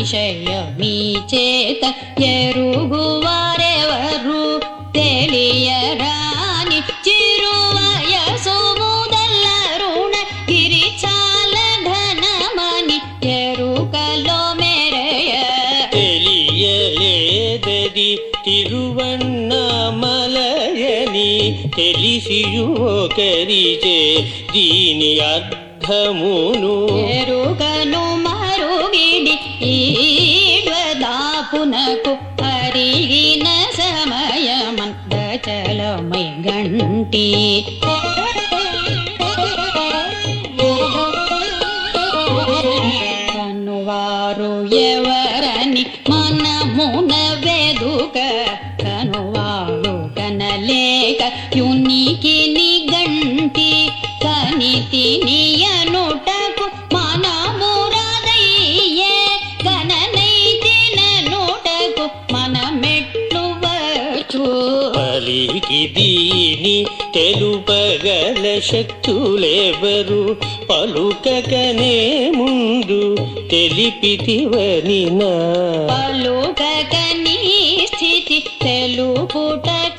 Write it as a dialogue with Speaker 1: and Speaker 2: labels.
Speaker 1: విషయమీ చేత ఎరుగువారెవరు తెలియరాని చిరువయసు ముదల్లరుణ గిరి చాల ఘనమని ఎరుకలో మెరయ
Speaker 2: తెలియలేదది తిరువన్నామలయని తెలిసియు ఒకరిచే దీని అర్థమును
Speaker 1: ఎరుకను మరుగిడి ఈడ్వదాపునకు అరిగిన సమయమందచలమై గంటి కనువారు ఎవరని మనమున వెదుక కనువారు కనలేక యునికి నిగంటి కనితి నియనుటకు మనమురదయ్యే గణనైతిననుటకు మనమెట్లు వచ్చు
Speaker 2: పలికి దీని తెలుపగల శక్తులెవరు పలుకకనే ముందు తెలిపితివనినా
Speaker 1: పలుకకని స్థితి తెలుపుట